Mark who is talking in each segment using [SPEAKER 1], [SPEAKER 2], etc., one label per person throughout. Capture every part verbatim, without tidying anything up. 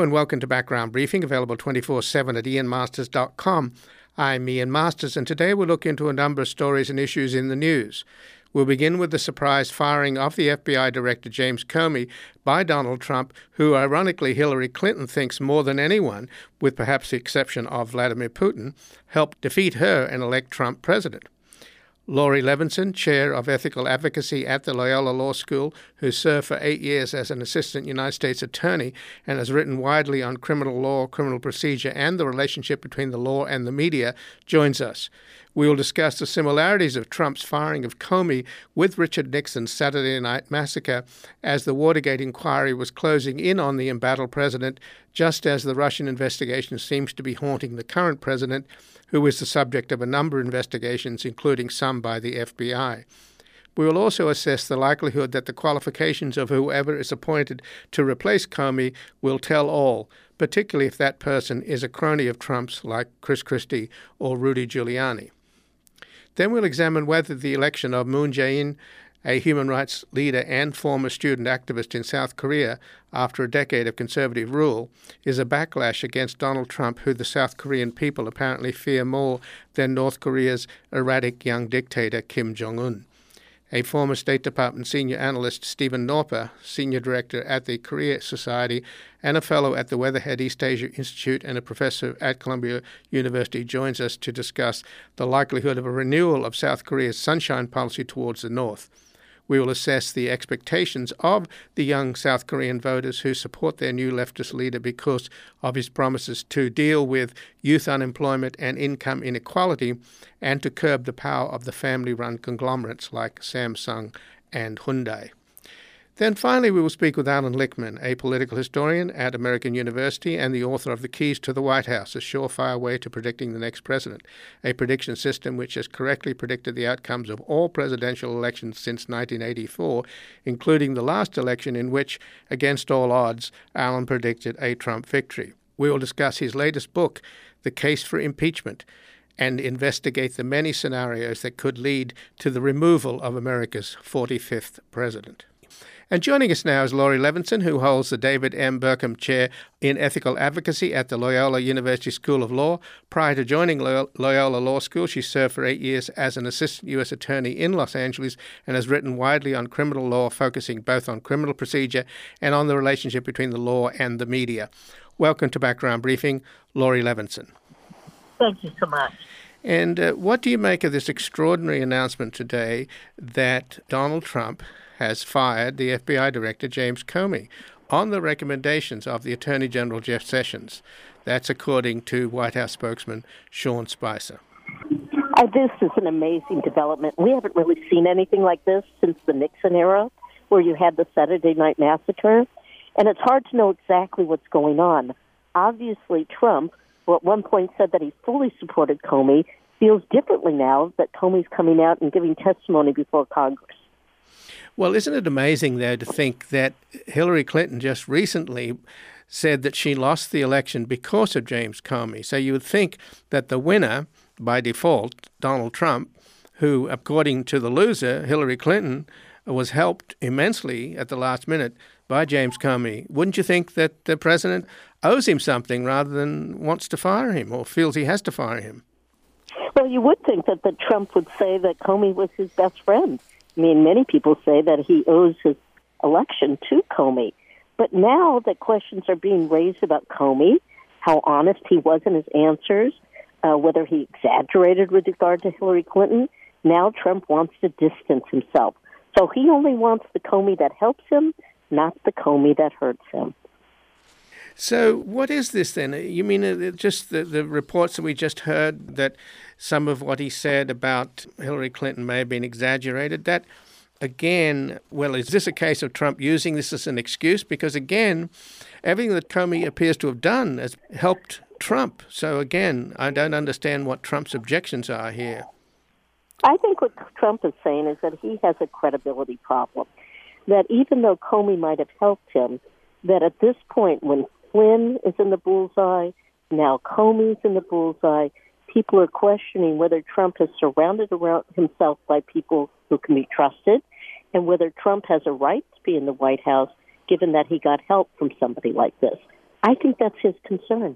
[SPEAKER 1] Hello and welcome to Background Briefing, available twenty-four seven at ian masters dot com. I'm Ian Masters, and today we'll look into a number of stories and issues in the news. We'll begin with the surprise firing of the F B I Director James Comey by Donald Trump, who ironically Hillary Clinton thinks more than anyone, with perhaps the exception of Vladimir Putin, helped defeat her and elect Trump president. Laurie Levenson, Chair of Ethical Advocacy at the Loyola Law School, who served for eight years as an Assistant United States Attorney and has written widely on criminal law, criminal procedure, and the relationship between the law and the media, joins us. We will discuss the similarities of Trump's firing of Comey with Richard Nixon's Saturday Night Massacre as the Watergate inquiry was closing in on the embattled president, just as the Russian investigation seems to be haunting the current president, who is the subject of a number of investigations, including some by the F B I. We will also assess the likelihood that the qualifications of whoever is appointed to replace Comey will tell all, particularly if that person is a crony of Trump's like Chris Christie or Rudy Giuliani. Then we'll examine whether the election of Moon Jae-in, a human rights leader and former student activist in South Korea after a decade of conservative rule, is a backlash against Donald Trump, who the South Korean people apparently fear more than North Korea's erratic young dictator Kim Jong-un. A former State Department senior analyst, Stephen Norper, senior director at the Korea Society and a fellow at the Weatherhead East Asia Institute and a professor at Columbia University, joins us to discuss the likelihood of a renewal of South Korea's sunshine policy towards the North. We will assess the expectations of the young South Korean voters who support their new leftist leader because of his promises to deal with youth unemployment and income inequality and to curb the power of the family-run conglomerates like Samsung and Hyundai. Then finally, we will speak with Alan Lichtman, a political historian at American University and the author of The Keys to the White House, a surefire way to predicting the next president, a prediction system which has correctly predicted the outcomes of all presidential elections since nineteen eighty-four, including the last election in which, against all odds, Alan predicted a Trump victory. We will discuss his latest book, The Case for Impeachment, and investigate the many scenarios that could lead to the removal of America's forty-fifth president. And joining us now is Laurie Levenson, who holds the David M. Burkham Chair in Ethical Advocacy at the Loyola University School of Law. Prior to joining Loyola Law School, she served for eight years as an Assistant U S Attorney in Los Angeles and has written widely on criminal law, focusing both on criminal procedure and on the relationship between the law and the media. Welcome to Background Briefing, Laurie Levenson.
[SPEAKER 2] Thank you so much.
[SPEAKER 1] And uh, what do you make of this extraordinary announcement today that Donald Trump has fired the F B I Director James Comey on the recommendations of the Attorney General Jeff Sessions? That's according to White House spokesman Sean Spicer.
[SPEAKER 2] Uh, this is an amazing development. We haven't really seen anything like this since the Nixon era, where you had the Saturday Night Massacre, and it's hard to know exactly what's going on. Obviously, Trump, who at one point said that he fully supported Comey, feels differently now that Comey's coming out and giving testimony before Congress.
[SPEAKER 1] Well, isn't it amazing, though, to think that Hillary Clinton just recently said that she lost the election because of James Comey? So you would think that the winner, by default, Donald Trump, who, according to the loser, Hillary Clinton, was helped immensely at the last minute by James Comey. Wouldn't you think that the president owes him something rather than wants to fire him or feels he has to fire him?
[SPEAKER 2] Well, you would think that, that Trump would say that Comey was his best friend. I mean, many people say that he owes his election to Comey. But now that questions are being raised about Comey, how honest he was in his answers, uh, whether he exaggerated with regard to Hillary Clinton, now Trump wants to distance himself. So he only wants the Comey that helps him, not the Comey that hurts him.
[SPEAKER 1] So what is this then? You mean uh, just the, the reports that we just heard that some of what he said about Hillary Clinton may have been exaggerated? That, again, well, is this a case of Trump using this as an excuse? Because, again, everything that Comey appears to have done has helped Trump. So, again, I don't understand what Trump's objections are here.
[SPEAKER 2] I think what Trump is saying is that he has a credibility problem, that even though Comey might have helped him, that at this point when Flynn is in the bullseye, now Comey's in the bullseye, people are questioning whether Trump has surrounded around himself by people who can be trusted and whether Trump has a right to be in the White House given that he got help from somebody like this. I think that's his concern.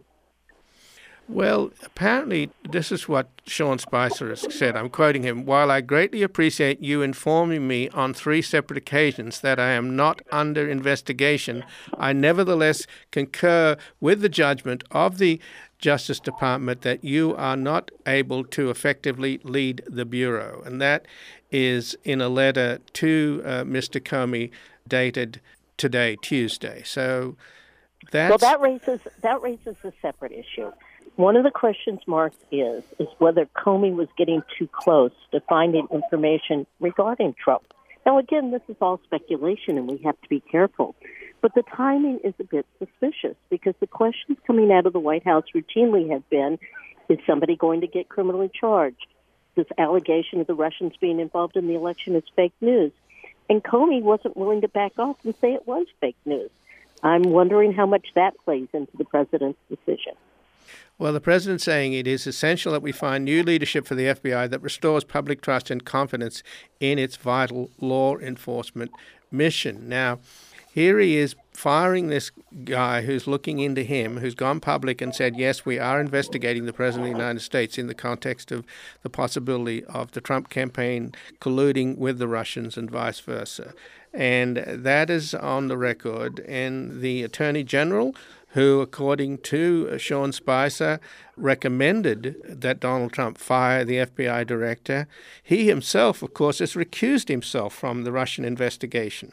[SPEAKER 1] Well, apparently, this is what Sean Spicer has said. I'm quoting him. While I greatly appreciate you informing me on three separate occasions that I am not under investigation, I nevertheless concur with the judgment of the Justice Department that you are not able to effectively lead the Bureau. And that is in a letter to uh, Mister Comey dated today, Tuesday. So that's...
[SPEAKER 2] Well, that raises, that raises a separate issue. One of the questions marked is, is whether Comey was getting too close to finding information regarding Trump. Now, again, this is all speculation, and we have to be careful. But the timing is a bit suspicious because the questions coming out of the White House routinely have been, is somebody going to get criminally charged? This allegation of the Russians being involved in the election is fake news. And Comey wasn't willing to back off and say it was fake news. I'm wondering how much that plays into the president's decision.
[SPEAKER 1] Well, the president's saying it is essential that we find new leadership for the F B I that restores public trust and confidence in its vital law enforcement mission. Now, here he is firing this guy who's looking into him, who's gone public and said, yes, we are investigating the President of the United States in the context of the possibility of the Trump campaign colluding with the Russians and vice versa. And that is on the record. And the Attorney General, who, according to Sean Spicer, recommended that Donald Trump fire the F B I director, he himself, of course, has recused himself from the Russian investigation.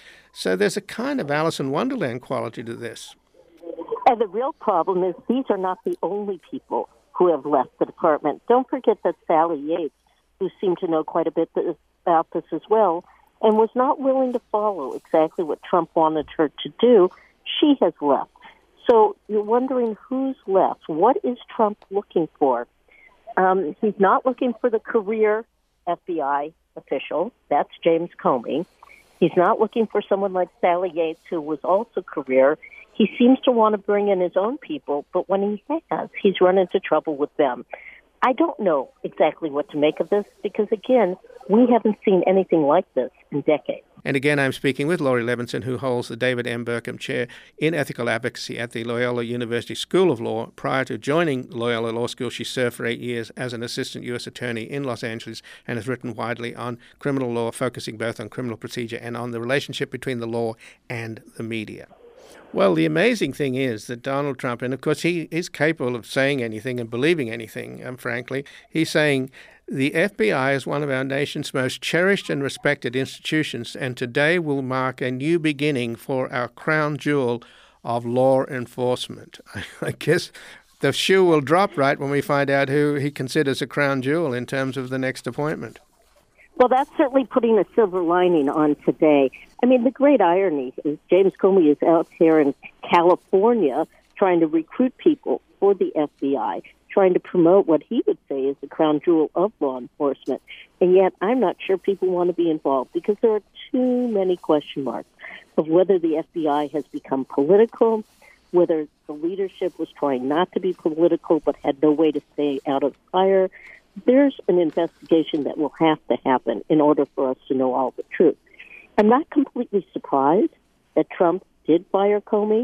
[SPEAKER 1] So there's a kind of Alice in Wonderland quality to this.
[SPEAKER 2] And the real problem is these are not the only people who have left the department. Don't forget that Sally Yates, who seemed to know quite a bit about this as well, and was not willing to follow exactly what Trump wanted her to do, she has left. So you're wondering who's left. What is Trump looking for? Um, he's not looking for the career F B I official. That's James Comey. He's not looking for someone like Sally Yates, who was also career. He seems to want to bring in his own people, but when he has, he's run into trouble with them. I don't know exactly what to make of this because, again, we haven't seen anything like this in decades.
[SPEAKER 1] And again, I'm speaking with Laurie Levinson, who holds the David M. Burkham Chair in Ethical Advocacy at the Loyola University School of Law. Prior to joining Loyola Law School, she served for eight years as an assistant U S attorney in Los Angeles and has written widely on criminal law, focusing both on criminal procedure and on the relationship between the law and the media. Well, the amazing thing is that Donald Trump, and of course he is capable of saying anything and believing anything, um, frankly, he's saying the F B I is one of our nation's most cherished and respected institutions, and today will mark a new beginning for our crown jewel of law enforcement. I guess the shoe will drop right when we find out who he considers a crown jewel in terms of the next appointment.
[SPEAKER 2] Well, that's certainly putting a silver lining on today. I mean, the great irony is James Comey is out here in California trying to recruit people for the F B I, trying to promote what he would say is the crown jewel of law enforcement. And yet I'm not sure people want to be involved because there are too many question marks of whether the F B I has become political, whether the leadership was trying not to be political but had no way to stay out of fire. There's an investigation that will have to happen in order for us to know all the truth. I'm not completely surprised that Trump did fire Comey.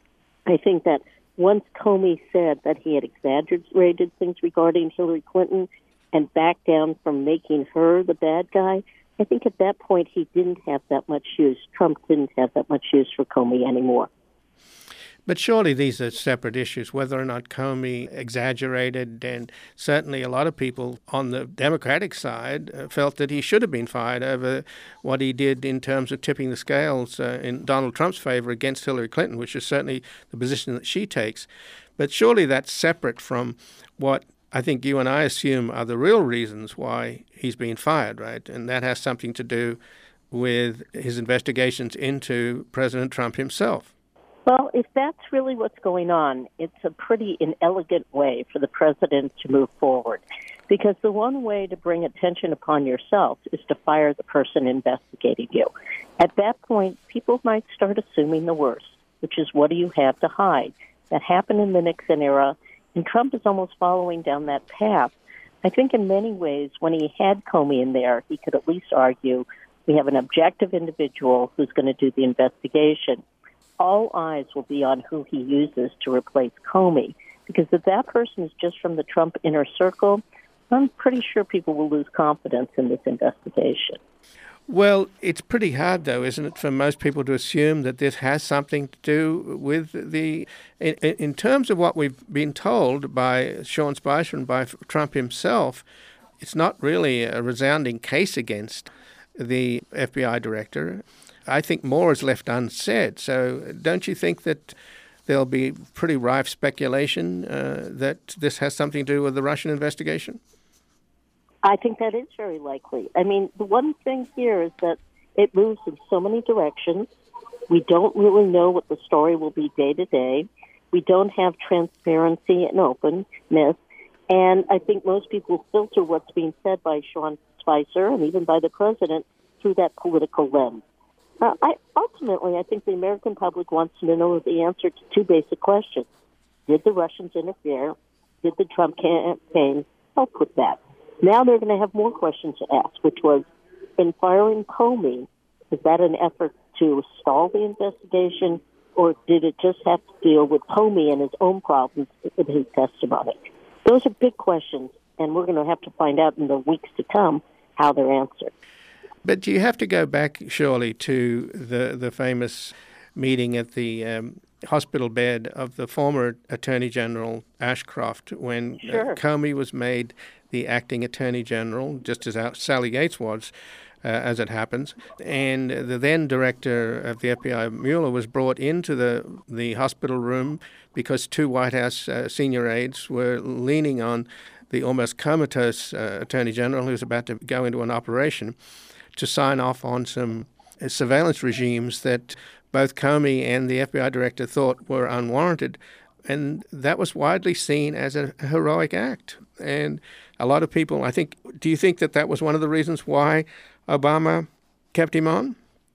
[SPEAKER 2] I think that once Comey said that he had exaggerated things regarding Hillary Clinton and backed down from making her the bad guy, I think at that point he didn't have that much use. Trump didn't have that much use for Comey anymore.
[SPEAKER 1] But surely these are separate issues, whether or not Comey exaggerated, and certainly a lot of people on the Democratic side uh, felt that he should have been fired over what he did in terms of tipping the scales uh, in Donald Trump's favor against Hillary Clinton, which is certainly the position that she takes. But surely that's separate from what I think you and I assume are the real reasons why he's being fired, right? And that has something to do with his investigations into President Trump himself.
[SPEAKER 2] Well, if that's really what's going on, it's a pretty inelegant way for the president to move forward. Because the one way to bring attention upon yourself is to fire the person investigating you. At that point, people might start assuming the worst, which is what do you have to hide? That happened in the Nixon era, and Trump is almost following down that path. I think in many ways, when he had Comey in there, he could at least argue we have an objective individual who's going to do the investigation. all eyes will be on who he uses to replace Comey. Because if that person is just from the Trump inner circle, I'm pretty sure people will lose confidence in this investigation.
[SPEAKER 1] Well, it's pretty hard, though, isn't it, for most people to assume that this has something to do with the... In, in terms of what we've been told by Sean Spicer and by Trump himself, it's not really a resounding case against the F B I director. I think more is left unsaid. So don't you think that there'll be pretty rife speculation uh, that this has something to do with the Russian investigation?
[SPEAKER 2] I think that is very likely. I mean, the one thing here is that it moves in so many directions. We don't really know what the story will be day to day. We don't have transparency and openness. And I think most people filter what's being said by Sean Spicer and even by the president through that political lens. Uh, I, ultimately, I think the American public wants to know the answer to two basic questions. Did the Russians interfere? Did the Trump campaign help with that? Now they're going to have more questions to ask, which was, in firing Comey, is that an effort to stall the investigation, or did it just have to deal with Comey and his own problems with his testimony? Those are big questions, and we're going to have to find out in the weeks to come how they're answered.
[SPEAKER 1] But you have to go back, surely, to the, the famous meeting at the um, hospital bed of the former Attorney General Ashcroft when
[SPEAKER 2] sure.
[SPEAKER 1] uh, Comey was made the acting Attorney General, just as Sally Yates was, uh, as it happens. And the then director of the F B I, Mueller, was brought into the, the hospital room because two White House uh, senior aides were leaning on the almost comatose uh, Attorney General who was about to go into an operation to sign off on some surveillance regimes that both Comey and the F B I director thought were unwarranted. And that was widely seen as a heroic act. And a lot of people, I think, do you think that that was one of the reasons why Obama kept him on?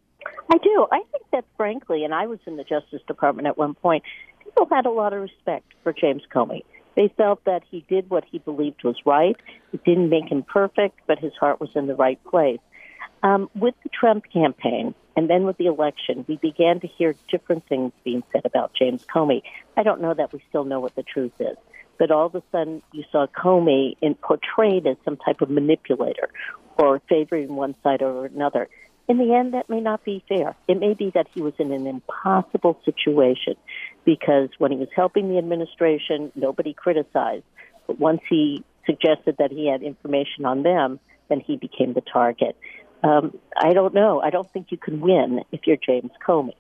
[SPEAKER 2] I do. I think that, frankly, and I was in the Justice Department at one point, people had a lot of respect for James Comey. They felt that he did what he believed was right. It didn't make him perfect, but his heart was in the right place. Um, with the Trump campaign and then with the election, we began to hear different things being said about James Comey. I don't know that we still know what the truth is, but all of a sudden you saw Comey in, portrayed as some type of manipulator or favoring one side or another. In the end, that may not be fair. It may be that he was in an impossible situation because when he was helping the administration, nobody criticized. But once he suggested that he had information on them, then he became the target. Um, I don't know. I don't think you can win if you're James Comey.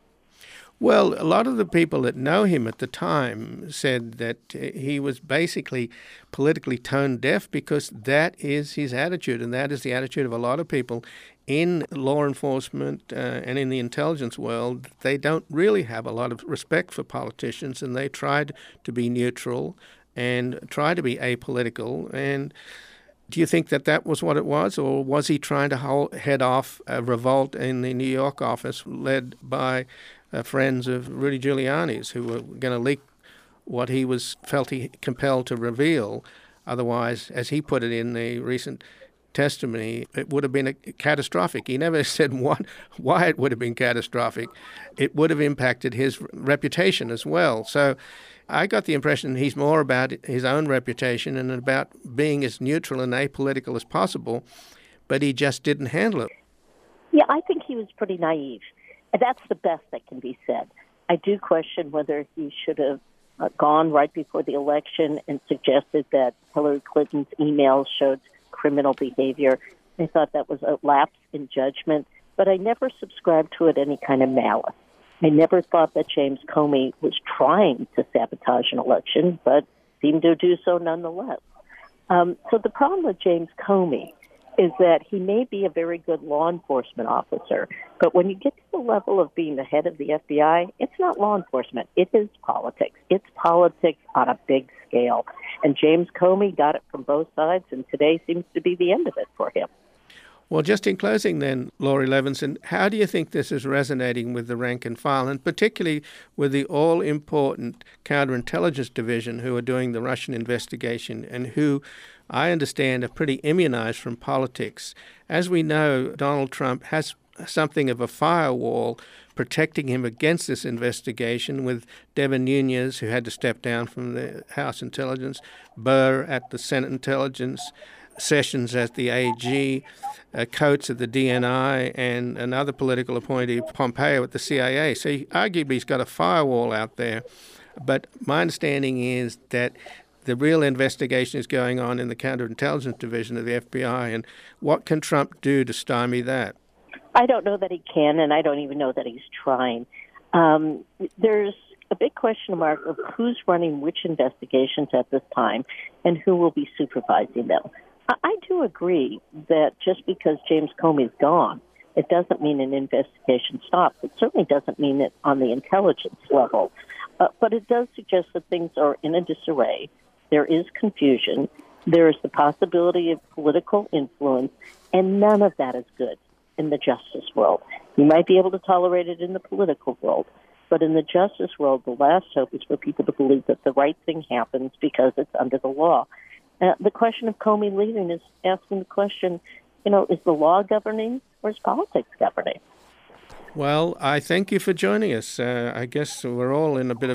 [SPEAKER 1] Well, a lot of the people that know him at the time said that he was basically politically tone deaf because that is his attitude, and that is the attitude of a lot of people in law enforcement uh, and in the intelligence world. They don't really have a lot of respect for politicians, and they tried to be neutral and try to be apolitical. And do you think that that was what it was, or was he trying to hold, head off a revolt in the New York office led by uh, friends of Rudy Giuliani's who were going to leak what he was felt he compelled to reveal? Otherwise, as he put it in the recent testimony, it would have been a catastrophic. He never said what, why it would have been catastrophic. It would have impacted his reputation as well. So I got the impression he's more about his own reputation and about being as neutral and apolitical as possible, but he just didn't handle it.
[SPEAKER 2] Yeah, I think he was pretty naive. That's the best that can be said. I do question whether he should have uh, gone right before the election and suggested that Hillary Clinton's emails showed criminal behavior. I thought that was a lapse in judgment, but I never subscribed to it any kind of malice. I never thought that James Comey was trying to sabotage an election, but seemed to do so nonetheless. Um, so the problem with James Comey is that he may be a very good law enforcement officer, but when you get to the level of being the head of the F B I, it's not law enforcement. It is politics. It's politics on a big scale. And James Comey got it from both sides, and today seems to be the end of it for him.
[SPEAKER 1] Well, just in closing then, Laurie Levenson, how do you think this is resonating with the rank and file, and particularly with the all-important counterintelligence division who are doing the Russian investigation and who, I understand, are pretty immunized from politics? As we know, Donald Trump has something of a firewall protecting him against this investigation, with Devin Nunes, who had to step down from the House Intelligence, Burr at the Senate Intelligence, Sessions at the A G, uh, Coates at the D N I, and another political appointee, Pompeo, at the C I A. So he, arguably he's got a firewall out there. But my understanding is that the real investigation is going on in the counterintelligence division of the F B I. And what can Trump do to stymie that?
[SPEAKER 2] I don't know that he can, and I don't even know that he's trying. Um, there's a big question mark of who's running which investigations at this time and who will be supervising them. I, I do agree that just because James Comey's gone, it doesn't mean an investigation stops. It certainly doesn't mean it on the intelligence level. Uh, but it does suggest that things are in a disarray. There is confusion. There is the possibility of political influence, and none of that is good in the justice world. You might be able to tolerate it in the political world, but in the justice world, the last hope is for people to believe that the right thing happens because it's under the law. Uh, the question of Comey leaving is asking the question, you know, is the law governing or is politics governing?
[SPEAKER 1] Well, I thank you for joining us. Uh, I guess we're all in a bit of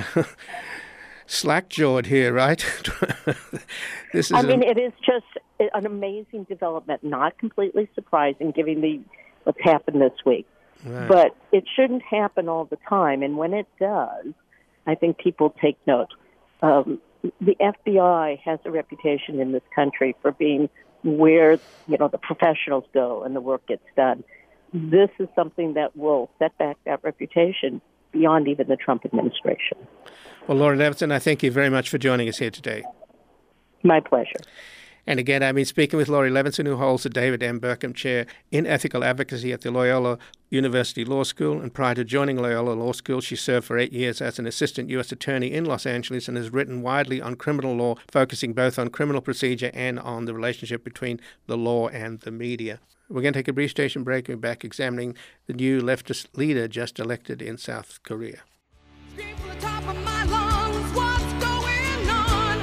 [SPEAKER 1] slack-jawed here, right? This is
[SPEAKER 2] I mean,
[SPEAKER 1] a...
[SPEAKER 2] it is just an amazing development, not completely surprising given the what's happened this week.
[SPEAKER 1] Right.
[SPEAKER 2] But it shouldn't happen all the time, and when it does, I think people take note. Um, the F B I has a reputation in this country for being where, you know, the professionals go and the work gets done. This is something that will set back that reputation beyond even the Trump administration.
[SPEAKER 1] Well, Laurie Levenson, I thank you very much for joining us here today.
[SPEAKER 2] My pleasure.
[SPEAKER 1] And again, I've been speaking with Laurie Levenson, who holds the David M. Burkham Chair in Ethical Advocacy at the Loyola University Law School. And prior to joining Loyola Law School, she served for eight years as an assistant U S attorney in Los Angeles and has written widely on criminal law, focusing both on criminal procedure and on the relationship between the law and the media. We're going to take a brief station break. We're back examining the new leftist leader just elected in South Korea.
[SPEAKER 3] Scream from the top of my lungs, what's going on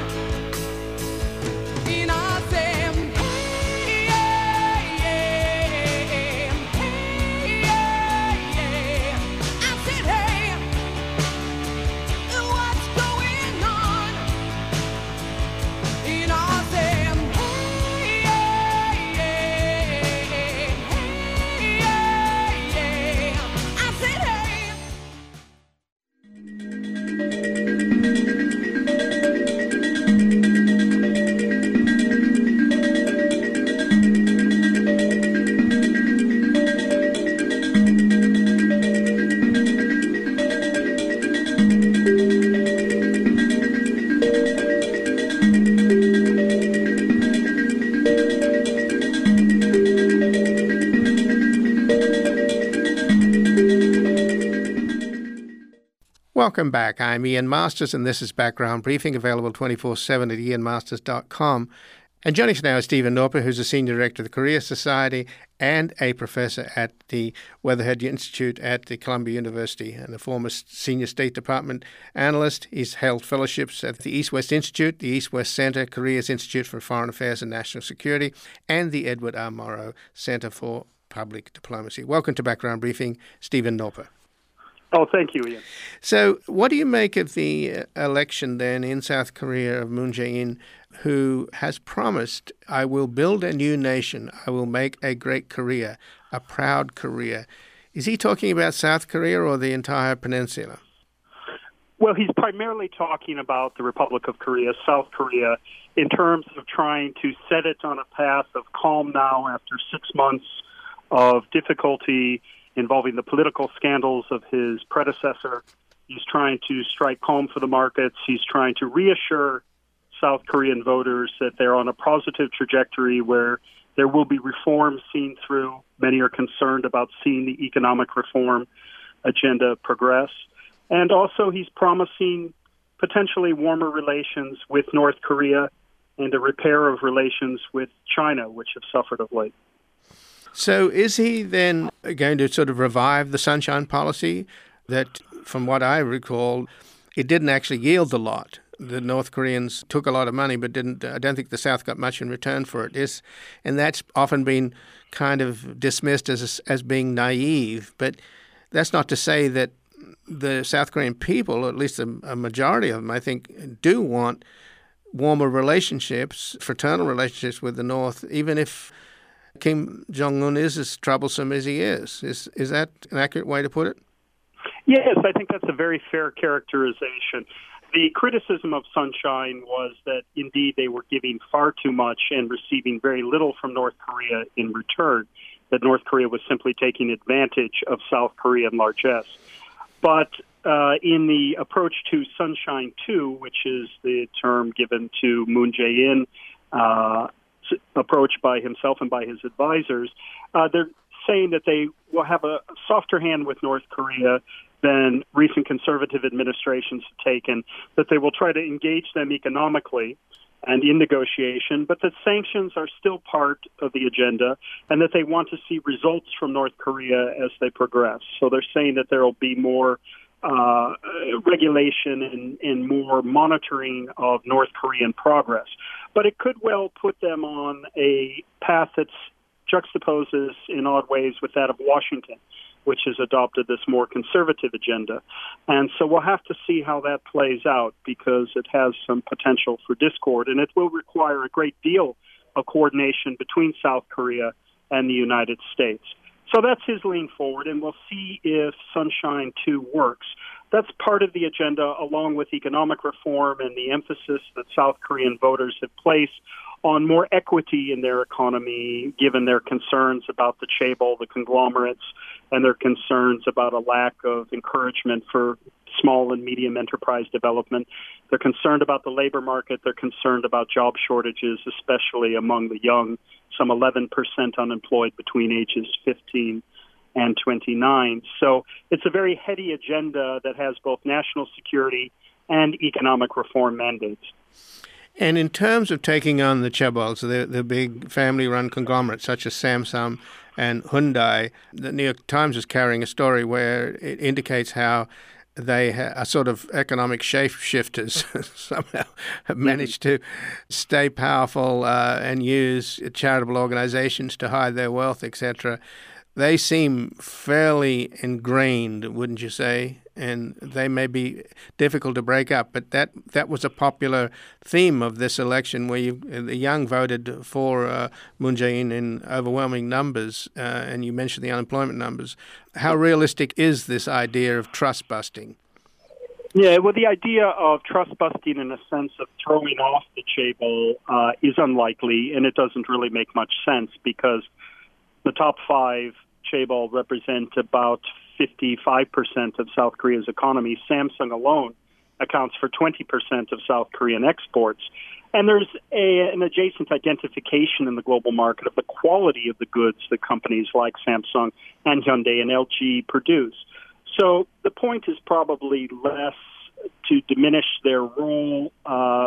[SPEAKER 3] in our Sam? Hey, yeah, yeah, hey, yeah, yeah. I said, hey, what's going on in our Sam? Hey, yeah, yeah, hey, yeah, yeah. I said, hey.
[SPEAKER 1] Welcome back. I'm Ian Masters, and this is Background Briefing, available twenty-four seven at ian masters dot com. And joining us now is Stephen Norper, who's a senior director of the Korea Society and a professor at the Weatherhead Institute at the Columbia University, and a former senior State Department analyst. He's held fellowships at the East-West Institute, the East-West Center, Korea's Institute for Foreign Affairs and National Security, and the Edward R. Murrow Center for Public Diplomacy. Welcome to Background Briefing, Stephen Norper.
[SPEAKER 4] Oh, thank you, Ian.
[SPEAKER 1] So what do you make of the election then in South Korea of Moon Jae-in, who has promised, I will build a new nation, I will make a great Korea, a proud Korea? Is he talking about South Korea or the entire peninsula?
[SPEAKER 4] Well, he's primarily talking about the Republic of Korea, South Korea, in terms of trying to set it on a path of calm now after six months of difficulty involving the political scandals of his predecessor. He's trying to strike calm for the markets. He's trying to reassure South Korean voters that they're on a positive trajectory where there will be reforms seen through. Many are concerned about seeing the economic reform agenda progress. And also he's promising potentially warmer relations with North Korea and a repair of relations with China, which have suffered of late.
[SPEAKER 1] So is he then going to sort of revive the Sunshine Policy that, from what I recall, it didn't actually yield a lot? The North Koreans took a lot of money, but didn't. I don't think the South got much in return for it. Is, and that's often been kind of dismissed as as being naive. But That's not to say that the South Korean people, or at least a, a majority of them, I think, do want warmer relationships, fraternal relationships with the North, even if Kim Jong-un is as troublesome as he is. Is is that an accurate way to put it?
[SPEAKER 4] Yes, I think that's a very fair characterization. The criticism of Sunshine was that, indeed, they were giving far too much and receiving very little from North Korea in return, that North Korea was simply taking advantage of South Korean largesse. But uh, in the approach to Sunshine two, which is the term given to Moon Jae-in, uh, approach by himself and by his advisors, uh, they're saying that they will have a softer hand with North Korea than recent conservative administrations have taken, that they will try to engage them economically and in negotiation, but that sanctions are still part of the agenda and that they want to see results from North Korea as they progress. So they're saying that there will be more uh, regulation and, and more monitoring of North Korean progress. But it could well put them on a path that juxtaposes in odd ways with that of Washington, which has adopted this more conservative agenda. And so we'll have to see how that plays out, because it has some potential for discord, and it will require a great deal of coordination between South Korea and the United States. So that's his lean forward, and we'll see if Sunshine two works. That's part of the agenda, along with economic reform and the emphasis that South Korean voters have placed on more equity in their economy, given their concerns about the chaebol, the conglomerates, and their concerns about a lack of encouragement for small and medium enterprise development. They're concerned about the labor market. They're concerned about job shortages, especially among the young, some eleven percent unemployed between ages fifteen and twenty-nine. So it's a very heady agenda that has both national security and economic reform mandates.
[SPEAKER 1] And in terms of taking on the chaebols, the, the big family-run conglomerates such as Samsung and Hyundai, the New York Times is carrying a story where it indicates how they ha- are sort of economic shapeshifters, somehow have managed to stay powerful uh, and use charitable organizations to hide their wealth, et cetera. They seem fairly ingrained, wouldn't you say? And they may be difficult to break up. But that, that was a popular theme of this election, where you, the young voted for uh, Moon Jae-in in overwhelming numbers, uh, and you mentioned the unemployment numbers. How realistic is this idea of trust busting?
[SPEAKER 4] Yeah, well, the idea of trust busting in a sense of throwing off the chaebol uh, is unlikely, and it doesn't really make much sense, because the top five chaebol represent about fifty-five percent of South Korea's economy. Samsung alone accounts for twenty percent of South Korean exports. And there's a, an adjacent identification in the global market of the quality of the goods that companies like Samsung and Hyundai and L G produce. So the point is probably less to diminish their role uh,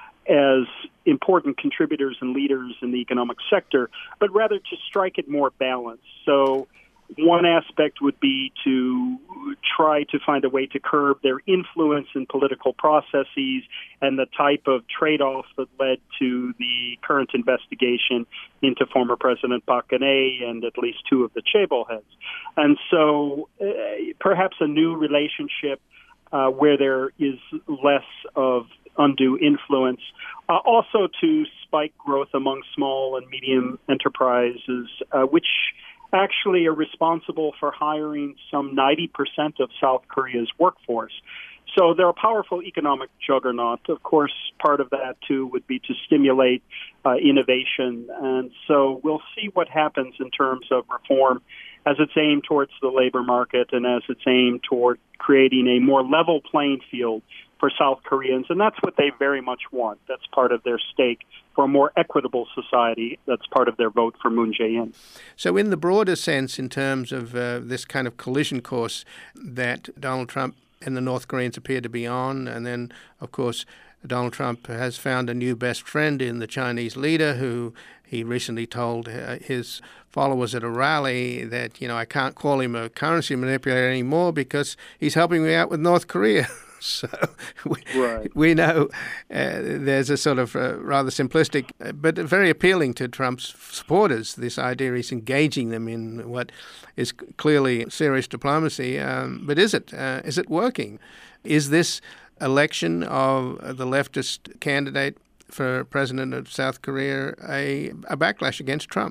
[SPEAKER 4] as important contributors and leaders in the economic sector, but rather to strike it more balanced. So one aspect would be to try to find a way to curb their influence in political processes and the type of trade-off that led to the current investigation into former President Park Geun-hye and at least two of the chaebol heads. And so uh, perhaps a new relationship uh, where there is less of undue influence, uh, also to spike growth among small and medium enterprises, uh, which actually are responsible for hiring some ninety percent of South Korea's workforce. So they're a powerful economic juggernaut. Of course, part of that, too, would be to stimulate uh, innovation. And so we'll see what happens in terms of reform as it's aimed towards the labor market and as it's aimed toward creating a more level playing field for South Koreans. And that's what they very much want. That's part of their stake for a more equitable society. That's part of their vote for Moon Jae-in.
[SPEAKER 1] So in the broader sense, in terms of uh, this kind of collision course that Donald Trump and the North Koreans appear to be on, and then, of course, Donald Trump has found a new best friend in the Chinese leader, who he recently told uh, his followers at a rally that, you know, I can't call him a currency manipulator anymore because he's helping me out with North Korea. So we,
[SPEAKER 4] right.
[SPEAKER 1] we know uh, there's a sort of uh, rather simplistic, uh, but very appealing to Trump's supporters, this idea he's engaging them in what is clearly serious diplomacy. Um, but is it? Uh, is it working? Is this election of the leftist candidate for president of South Korea a, a backlash against Trump?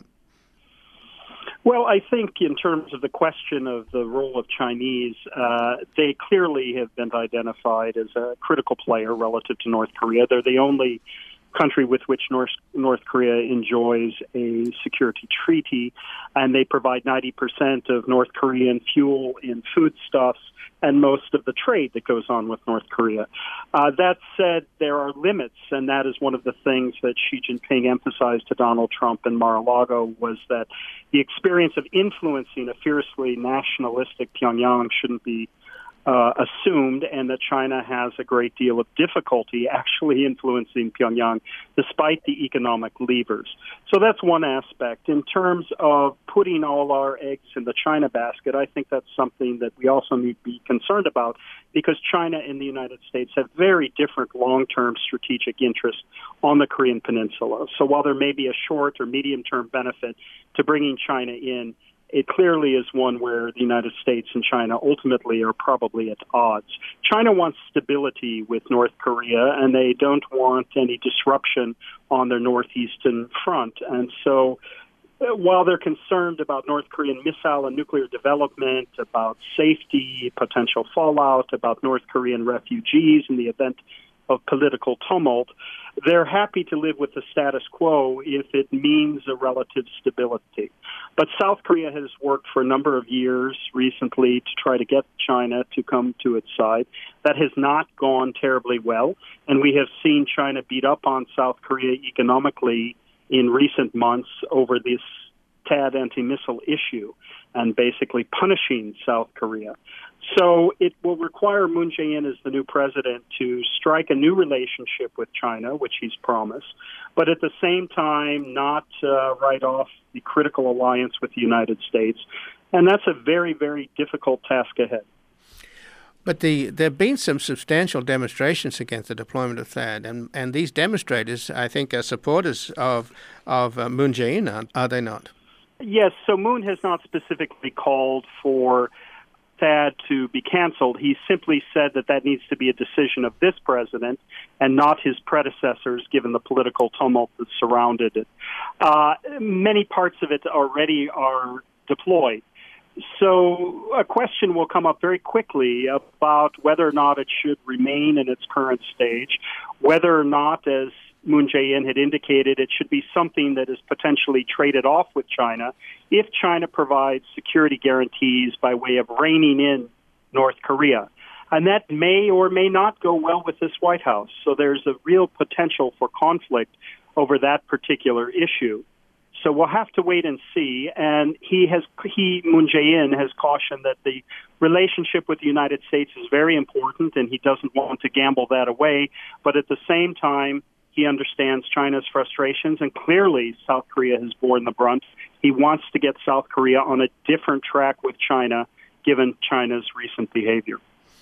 [SPEAKER 4] Well, I think in terms of the question of the role of Chinese, uh, they clearly have been identified as a critical player relative to North Korea. They're the only country with which North, North Korea enjoys a security treaty, and they provide ninety percent of North Korean fuel and foodstuffs and most of the trade that goes on with North Korea. Uh, that said, there are limits, and that is one of the things that Xi Jinping emphasized to Donald Trump in Mar-a-Lago, was that the experience of influencing a fiercely nationalistic Pyongyang shouldn't be Uh, assumed, and that China has a great deal of difficulty actually influencing Pyongyang despite the economic levers. So that's one aspect. In terms of putting all our eggs in the China basket, I think that's something that we also need to be concerned about, because China and the United States have very different long-term strategic interests on the Korean Peninsula. So while there may be a short or medium-term benefit to bringing China in, it clearly is one where the United States and China ultimately are probably at odds. China wants stability with North Korea, and they don't want any disruption on their northeastern front. And so uh, while they're concerned about North Korean missile and nuclear development, about safety, potential fallout, about North Korean refugees in the event of political tumult, they're happy to live with the status quo if it means a relative stability. But South Korea has worked for a number of years recently to try to get China to come to its side. That has not gone terribly well, and we have seen China beat up on South Korea economically in recent months over this THAAD anti-missile issue and basically punishing South Korea. So it will require Moon Jae-in as the new president to strike a new relationship with China, which he's promised, but at the same time not uh, write off the critical alliance with the United States. And that's a very, very difficult task ahead.
[SPEAKER 1] But the, there have been some substantial demonstrations against the deployment of THAAD, and, and these demonstrators, I think, are supporters of, of uh, Moon Jae-in, are, are they not?
[SPEAKER 4] Yes, so Moon has not specifically called for THAAD to be canceled. He simply said that that needs to be a decision of this president and not his predecessors, given the political tumult that surrounded it. Uh, many parts of it already are deployed. So a question will come up very quickly about whether or not it should remain in its current stage, whether or not, as Moon Jae-in had indicated, it should be something that is potentially traded off with China if China provides security guarantees by way of reining in North Korea. And that may or may not go well with this White House. So there's a real potential for conflict over that particular issue. So we'll have to wait and see. And he has, he, Moon Jae-in, has cautioned that the relationship with the United States is very important, and he doesn't want to gamble that away. But at the same time, he understands China's frustrations, and clearly South Korea has borne the brunt. He wants to get South Korea on a different track with China, given China's recent behavior.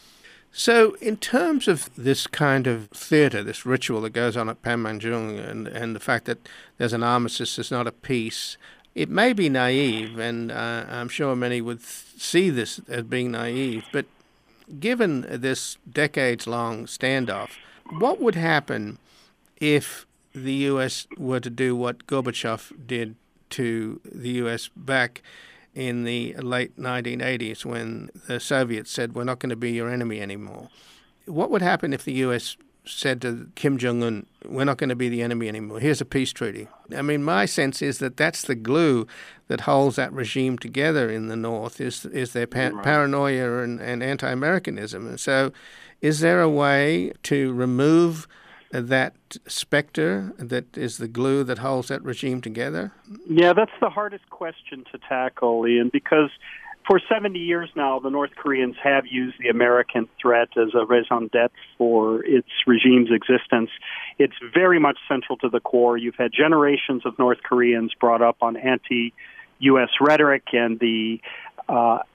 [SPEAKER 1] So in terms of this kind of theater, this ritual that goes on at Panmunjom, and, and the fact that there's an armistice, there's not a peace, it may be naive, and uh, I'm sure many would th- see this as being naive, but given this decades-long standoff, what would happen if the U S were to do what Gorbachev did to the U S back in the late nineteen eighties when the Soviets said, we're not going to be your enemy anymore? What would happen if the U S said to Kim Jong-un, we're not going to be the enemy anymore, here's a peace treaty? I mean, my sense is that that's the glue that holds that regime together in the North, is is their pa-
[SPEAKER 4] right.
[SPEAKER 1] paranoia and, and anti-Americanism. And so is there a way to remove that specter that is the glue that holds that regime together?
[SPEAKER 4] Yeah, that's the hardest question to tackle, Ian, because for seventy years now, the North Koreans have used the American threat as a raison d'etre for its regime's existence. It's very much central to the core. You've had generations of North Koreans brought up on anti-U S rhetoric and the uh,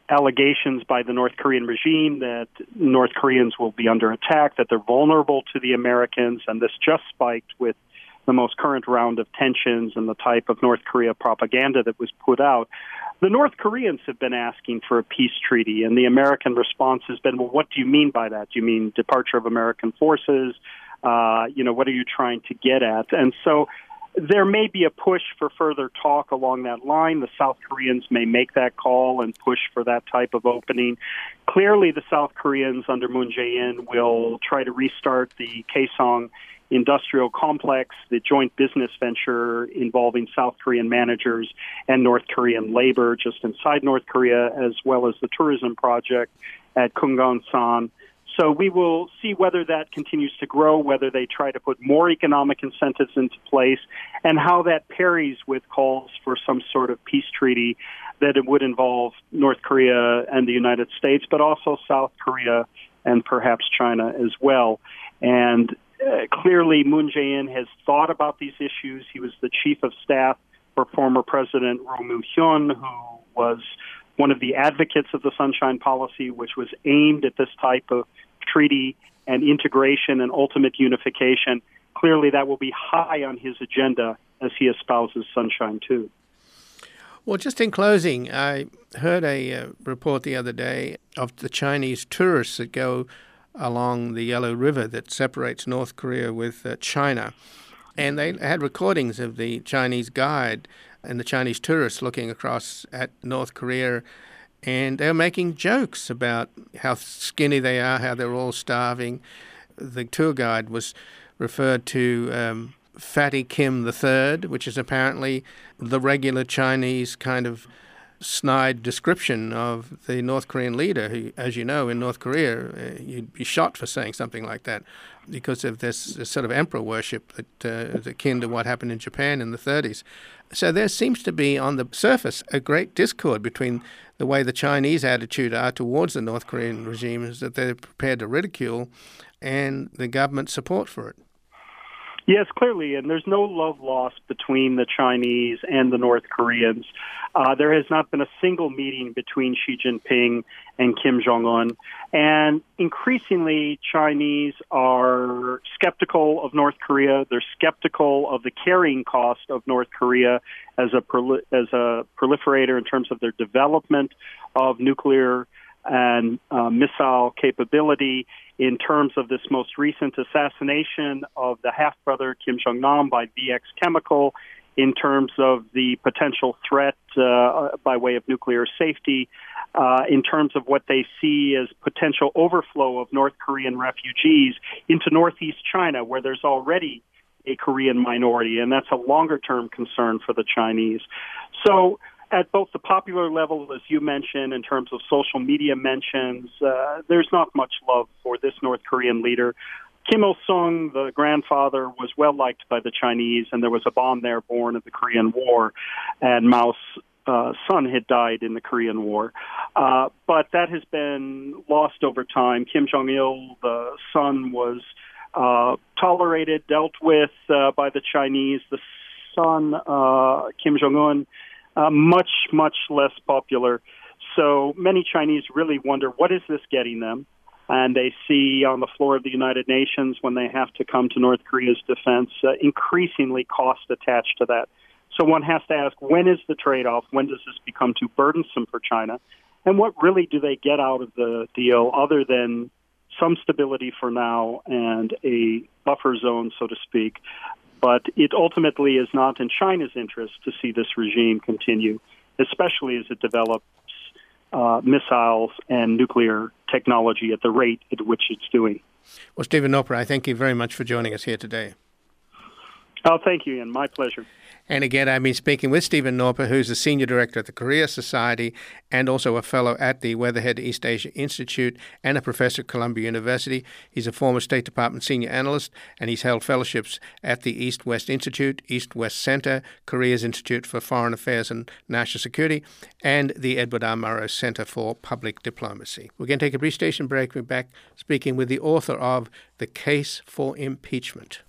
[SPEAKER 4] allegations by the North Korean regime that North Koreans will be under attack, that they're vulnerable to the Americans, and this just spiked with the most current round of tensions and the type of North Korea propaganda that was put out. The North Koreans have been asking for a peace treaty, and the American response has been, well, what do you mean by that? Do you mean departure of American forces? Uh, you know, what are you trying to get at? And so there may be a push for further talk along that line. The South Koreans may make that call and push for that type of opening. Clearly, the South Koreans under Moon Jae-in will try to restart the Kaesong industrial complex, the joint business venture involving South Korean managers and North Korean labor just inside North Korea, as well as the tourism project at Kumgong-san. So we will see whether that continues to grow, whether they try to put more economic incentives into place, and how that parries with calls for some sort of peace treaty that it would involve North Korea and the United States, but also South Korea and perhaps China as well. And uh, clearly Moon Jae-in has thought about these issues. He was the chief of staff for former President Roh Moo-hyun, who was one of the advocates of the Sunshine Policy, which was aimed at this type of treaty and integration and ultimate unification. Clearly, that will be high on his agenda as he espouses Sunshine two.
[SPEAKER 1] Well, just in closing, I heard a uh, report the other day of the Chinese tourists that go along the Yellow River that separates North Korea with uh, China. And they had recordings of the Chinese guide and the Chinese tourists looking across at North Korea, and they were making jokes about how skinny they are, how they're all starving. The tour guide was referred to um, Fatty Kim the Third, which is apparently the regular Chinese kind of snide description of the North Korean leader, who, as you know, in North Korea, uh, you'd be shot for saying something like that because of this, this sort of emperor worship that uh, is akin to what happened in Japan in the thirties. So there seems to be, on the surface, a great discord between the way the Chinese attitude are towards the North Korean regime, is that they're prepared to ridicule, and the government support for it.
[SPEAKER 4] Yes, clearly, and there's no love lost between the Chinese and the North Koreans. Uh, there has not been a single meeting between Xi Jinping and Kim Jong-un, and increasingly Chinese are skeptical of North Korea. They're skeptical of the carrying cost of North Korea as a prol- as a proliferator in terms of their development of nuclear and uh, missile capability, in terms of this most recent assassination of the half-brother Kim Jong-nam by V X Chemical, in terms of the potential threat uh, by way of nuclear safety, uh, in terms of what they see as potential overflow of North Korean refugees into northeast China, where there's already a Korean minority, and that's a longer-term concern for the Chinese. So at both the popular level, as you mentioned, in terms of social media mentions, uh, there's not much love for this North Korean leader. Kim Il-sung, the grandfather, was well-liked by the Chinese, and there was a bomb there born of the Korean War, and Mao's uh, son had died in the Korean War. Uh, but that has been lost over time. Kim Jong-il, the son, was uh, tolerated, dealt with uh, by the Chinese. The son, uh, Kim Jong-un, Uh, much, much less popular. So many Chinese really wonder, what is this getting them? And they see on the floor of the United Nations, when they have to come to North Korea's defense, uh, increasingly cost attached to that. So one has to ask, when is the trade-off? When does this become too burdensome for China? And what really do they get out of the deal other than some stability for now and a buffer zone, so to speak? But it ultimately is not in China's interest to see this regime continue, especially as it develops uh, missiles and nuclear technology at the rate at which it's doing.
[SPEAKER 1] Well, Stephen Norper, I thank you very much for joining us here today.
[SPEAKER 4] Oh, thank you, Ian. My pleasure.
[SPEAKER 1] And again, I've been speaking with Stephen Norper, who's the Senior Director at the Korea Society and also a Fellow at the Weatherhead East Asia Institute and a Professor at Columbia University. He's a former State Department Senior Analyst, and he's held fellowships at the East-West Institute, East-West Center, Korea's Institute for Foreign Affairs and National Security, and the Edward R. Murrow Center for Public Diplomacy. We're going to take a brief station break. We're back speaking with the author of The Case for Impeachment.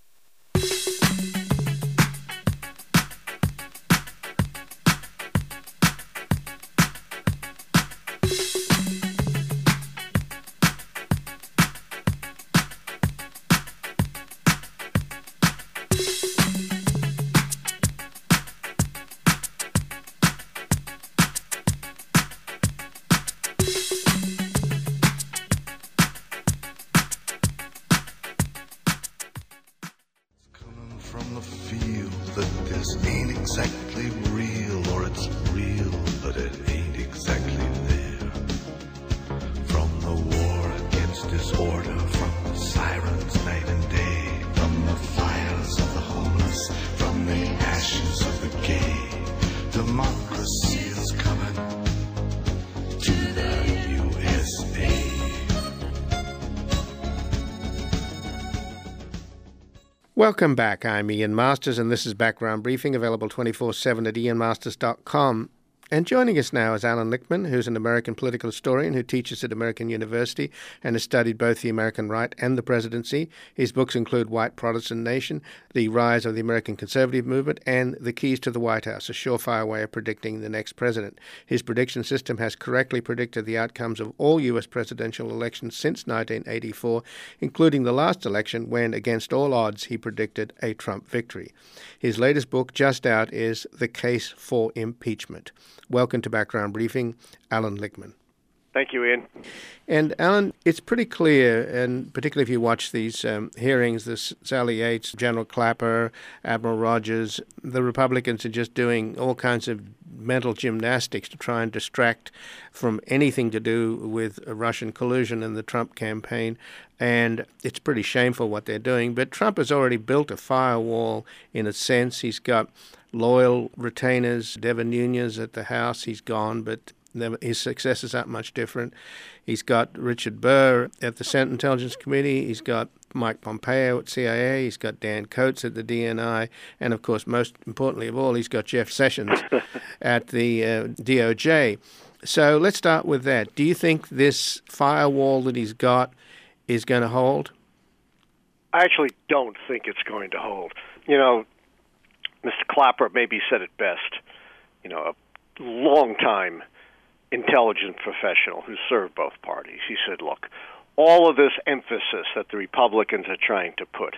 [SPEAKER 5] from the feel that this ain't exactly real, or it's real, but it ain't exactly there. From the war against disorder, from the sirens night and day, from the fires of the homeless, from the ashes of the gay, democracy is coming to the U S A.
[SPEAKER 1] Welcome back. I'm Ian Masters, and this is Background Briefing, available twenty-four seven at ian masters dot com. And joining us now is Alan Lichtman, who's an American political historian who teaches at American University and has studied both the American right and the presidency. His books include White Protestant Nation, The Rise of the American Conservative Movement, and The Keys to the White House, a surefire way of predicting the next president. His prediction system has correctly predicted the outcomes of all U S presidential elections since nineteen eighty-four, including the last election when, against all odds, he predicted a Trump victory. His latest book, just out, is The Case for Impeachment. Welcome to Background Briefing, Alan Lichtman.
[SPEAKER 6] Thank you, Ian.
[SPEAKER 1] And Alan, it's pretty clear, and particularly if you watch these um, hearings, this Sally Yates, General Clapper, Admiral Rogers, the Republicans are just doing all kinds of mental gymnastics to try and distract from anything to do with Russian collusion in the Trump campaign. And it's pretty shameful what they're doing. But Trump has already built a firewall in a sense. He's got loyal retainers. Devin Nunes at the House, he's gone, but his successors aren't much different. He's got Richard Burr at the Senate Intelligence Committee. He's got Mike Pompeo at C I A. He's got Dan Coates at the D N I. And, of course, most importantly of all, he's got Jeff Sessions at the uh, D O J. So let's start with that. Do you think this firewall that he's got is going to hold?
[SPEAKER 6] I actually don't think it's going to hold. You know, Mister Clapper maybe said it best. You know, a long-time intelligence professional who served both parties. He said, look, all of this emphasis that the Republicans are trying to put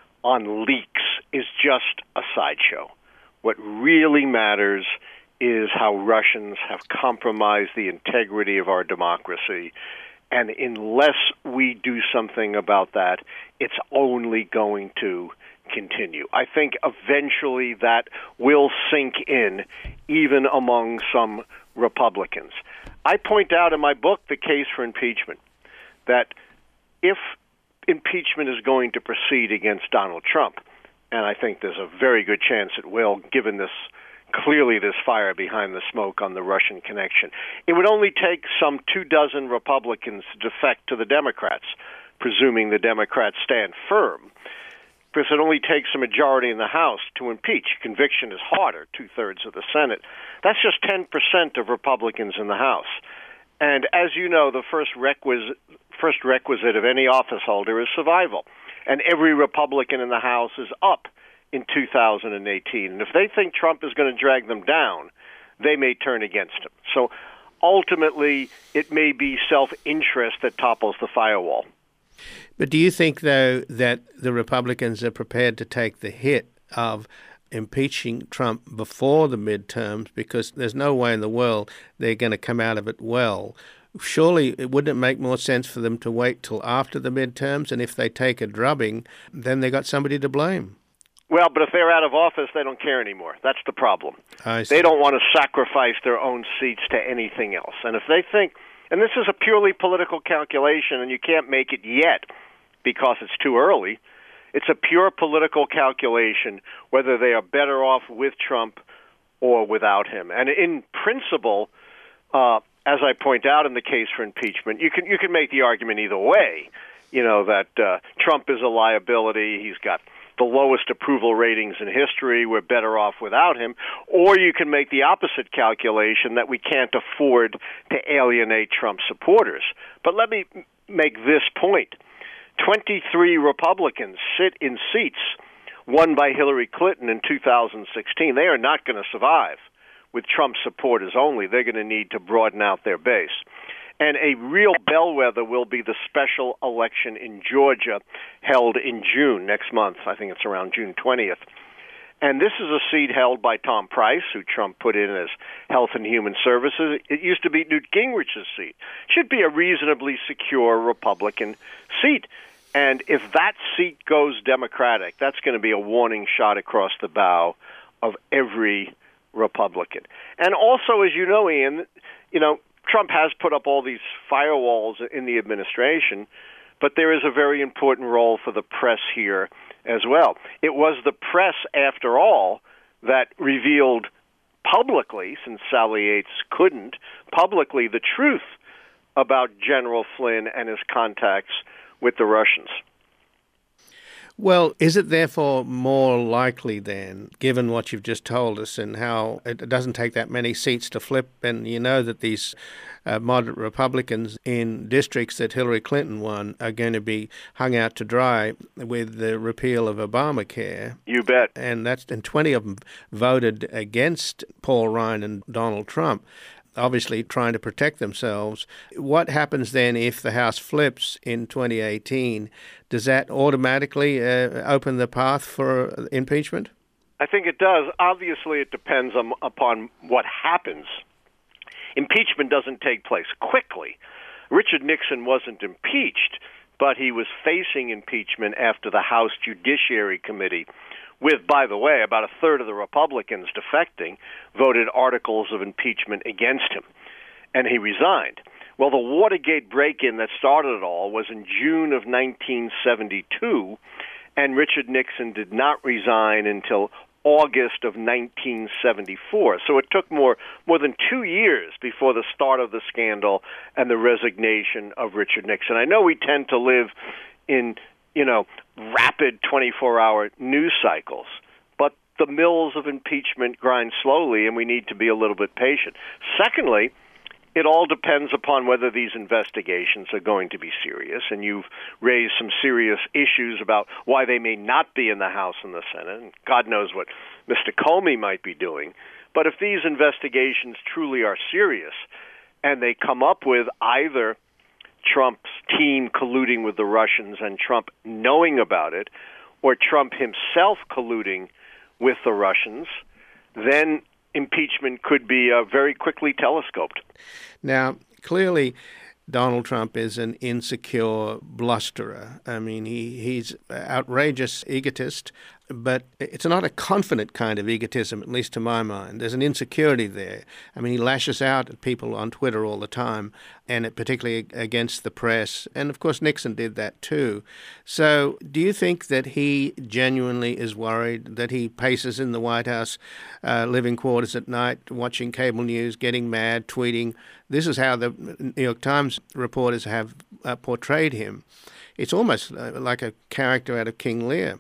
[SPEAKER 6] on leaks is just a sideshow. What really matters is how Russians have compromised the integrity of our democracy. And unless we do something about that, it's only going to continue. I think eventually that will sink in, even among some Republicans. I point out in my book, The Case for Impeachment, that if impeachment is going to proceed against Donald Trump, and I think there's a very good chance it will, given this clearly this fire behind the smoke on the Russian connection, it would only take some two dozen Republicans to defect to the Democrats, presuming the Democrats stand firm, because it only takes a majority in the House to impeach. Conviction is harder, two-thirds of the Senate. That's just ten percent of Republicans in the House. And as you know, the first requisite, first requisite of any office holder is survival. And every Republican in the House is up in two thousand eighteen. And if they think Trump is going to drag them down, they may turn against him. So ultimately, it may be self-interest that topples the firewall.
[SPEAKER 1] But do you think, though, that the Republicans are prepared to take the hit of impeaching Trump before the midterms, because there's no way in the world they're going to come out of it well? Surely it wouldn't make more sense for them to wait till after the midterms, and if they take a drubbing, then they got somebody to blame?
[SPEAKER 6] Well, but if they're out of office, they don't care anymore. That's the problem.
[SPEAKER 1] I see.
[SPEAKER 6] They don't want to sacrifice their own seats to anything else. And if they think, and this is a purely political calculation, and you can't make it yet because it's too early, it's a pure political calculation whether they are better off with Trump or without him. And in principle, uh, as I point out in the case for impeachment, you can you can make the argument either way, you know, that uh, Trump is a liability, he's got the lowest approval ratings in history, we're better off without him, or you can make the opposite calculation that we can't afford to alienate Trump supporters. But let me make this point. twenty-three Republicans sit in seats won by Hillary Clinton in two thousand sixteen. They are not going to survive with Trump supporters only. They're going to need to broaden out their base. And a real bellwether will be the special election in Georgia held in June, next month. I think it's around June twentieth. And this is a seat held by Tom Price, who Trump put in as Health and Human Services. It used to be Newt Gingrich's seat. Should be a reasonably secure Republican seat. And if that seat goes Democratic, that's going to be a warning shot across the bow of every Republican. And also, as you know, Ian, you know, Trump has put up all these firewalls in the administration, but there is a very important role for the press here as well. It was the press, after all, that revealed publicly, since Sally Yates couldn't, publicly the truth about General Flynn and his contacts with the Russians.
[SPEAKER 1] Well, is it therefore more likely then, given what you've just told us and how it doesn't take that many seats to flip, and you know that these uh, moderate Republicans in districts that Hillary Clinton won are going to be hung out to dry with the repeal of Obamacare?
[SPEAKER 6] You bet.
[SPEAKER 1] And that's and twenty of them voted against Paul Ryan and Donald Trump, obviously trying to protect themselves. What happens then if the House flips in twenty eighteen? Does that automatically uh, open the path for impeachment?
[SPEAKER 6] I think it does. Obviously, it depends on, upon what happens. Impeachment doesn't take place quickly. Richard Nixon wasn't impeached, but he was facing impeachment after the House Judiciary Committee, with, by the way, about a third of the Republicans defecting, voted articles of impeachment against him, and he resigned. Well, the Watergate break-in that started it all was in June of nineteen seventy-two, and Richard Nixon did not resign until August of nineteen seventy-four. So it took more more than two years before the start of the scandal and the resignation of Richard Nixon. I know we tend to live in, you know, rapid twenty-four hour news cycles, but the mills of impeachment grind slowly, and we need to be a little bit patient. Secondly, it all depends upon whether these investigations are going to be serious, and you've raised some serious issues about why they may not be in the House and the Senate, and God knows what Mister Comey might be doing. But if these investigations truly are serious, and they come up with either Trump's team colluding with the Russians and Trump knowing about it, or Trump himself colluding with the Russians, then impeachment could be uh, very quickly telescoped.
[SPEAKER 1] Now, clearly, Donald Trump is an insecure blusterer. I mean, he, he's an outrageous egotist, but it's not a confident kind of egotism, at least to my mind. There's an insecurity there. I mean, he lashes out at people on Twitter all the time, and it, particularly against the press. And, of course, Nixon did that too. So do you think that he genuinely is worried, that he paces in the White House uh, living quarters at night, watching cable news, getting mad, tweeting? This is how the New York Times reporters have uh, portrayed him. It's almost uh, like a character out of King Lear.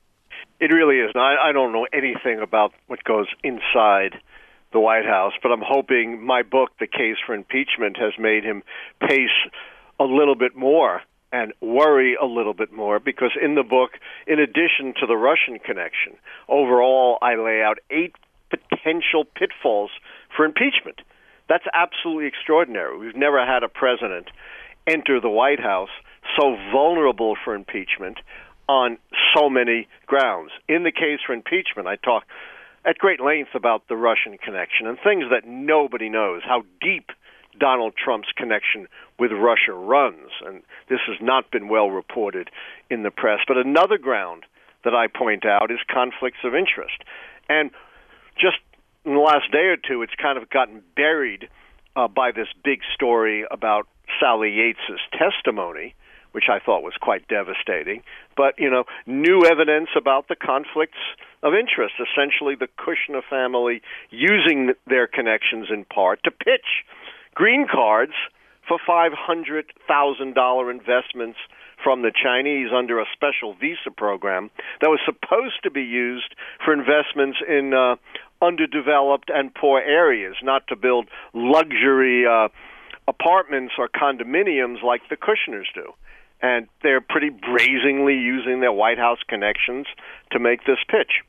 [SPEAKER 6] It really is. I, I don't know anything about what goes inside the White House, but I'm hoping my book, The Case for Impeachment, has made him pace a little bit more and worry a little bit more, because in the book, in addition to the Russian connection, overall I lay out eight potential pitfalls for impeachment. That's absolutely extraordinary. We've never had a president enter the White House so vulnerable for impeachment on so many grounds. In the case for impeachment, I talk at great length about the Russian connection and things that nobody knows, how deep Donald Trump's connection with Russia runs, and this has not been well reported in the press. But another ground that I point out is conflicts of interest. And just in the last day or two, it's kind of gotten buried uh, by this big story about Sally Yates' testimony, which I thought was quite devastating. But, you know, new evidence about the conflicts of interest, essentially the Kushner family using their connections in part to pitch green cards for five hundred thousand dollars investments from the Chinese under a special visa program that was supposed to be used for investments in uh, underdeveloped and poor areas, not to build luxury uh, apartments or condominiums like the Kushners do. And they're pretty brazenly using their White House connections to make this pitch.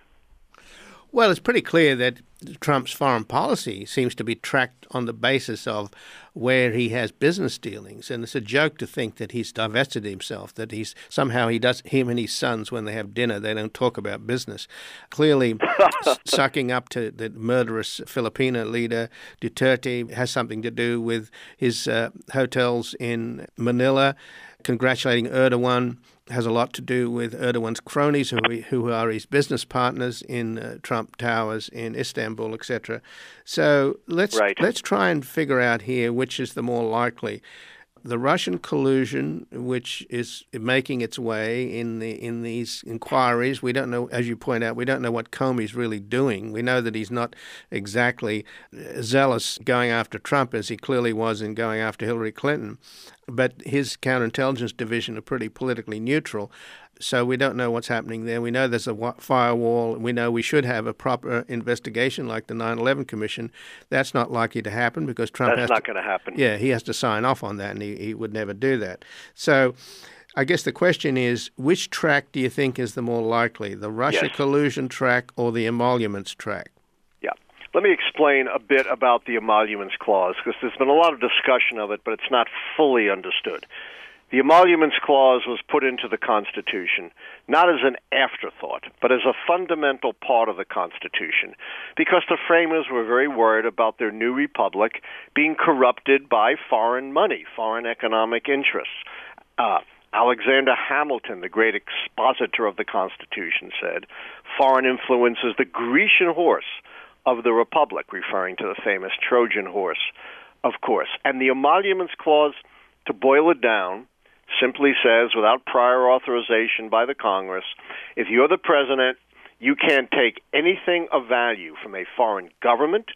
[SPEAKER 1] Well, it's pretty clear that Trump's foreign policy seems to be tracked on the basis of where he has business dealings. And it's a joke to think that he's divested himself, that he's somehow he does, him and his sons, when they have dinner, they don't talk about business. Clearly, sucking up to the murderous Filipino leader Duterte has something to do with his uh, hotels in Manila. congratulating Erdogan has a lot to do with Erdogan's cronies, who, who are his business partners in uh, Trump Towers in Istanbul, et cetera. So let's
[SPEAKER 6] right.
[SPEAKER 1] let's try and figure out here which is the more likely. The Russian collusion, which is making its way in the in these inquiries. We don't know, as you point out, we don't know what Comey's really doing. We know that he's not exactly zealous going after Trump as he clearly was in going after Hillary Clinton. But his counterintelligence division are pretty politically neutral. So we don't know what's happening there. We know there's a firewall. We know we should have a proper investigation like the nine eleven Commission. That's not likely to happen because Trump
[SPEAKER 6] That's
[SPEAKER 1] has
[SPEAKER 6] not
[SPEAKER 1] to,
[SPEAKER 6] going to happen.
[SPEAKER 1] Yeah, he has to sign off on that, and he, he would never do that. So I guess the question is, which track do you think is the more likely, the Russia
[SPEAKER 6] yes.
[SPEAKER 1] collusion track or the emoluments track?
[SPEAKER 6] Yeah. Let me explain a bit about the emoluments clause, because there's been a lot of discussion of it, but it's not fully understood. The emoluments clause was put into the Constitution not as an afterthought, but as a fundamental part of the Constitution, because the framers were very worried about their new republic being corrupted by foreign money, foreign economic interests. Uh, Alexander Hamilton, the great expositor of the Constitution, said, "Foreign influence is the Grecian horse of the republic," referring to the famous Trojan horse, of course. And the emoluments clause, to boil it down, simply says, without prior authorization by the Congress, if you're the president, you can't take anything of value from a foreign government,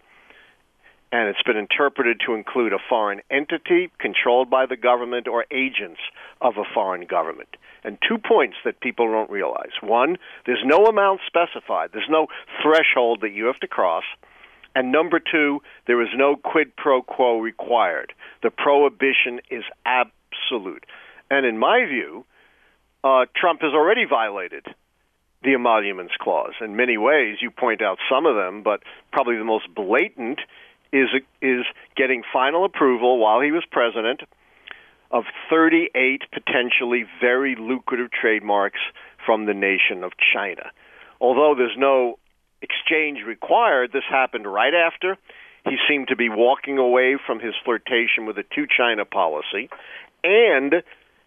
[SPEAKER 6] and it's been interpreted to include a foreign entity controlled by the government or agents of a foreign government. And two points that people don't realize. One, there's no amount specified. There's no threshold that you have to cross. And number two, there is no quid pro quo required. The prohibition is absolute. And in my view, uh, Trump has already violated the emoluments clause in many ways. You point out some of them, but probably the most blatant is is getting final approval while he was president of thirty-eight potentially very lucrative trademarks from the nation of China. Although there's no exchange required, this happened right after he seemed to be walking away from his flirtation with a two-China policy, and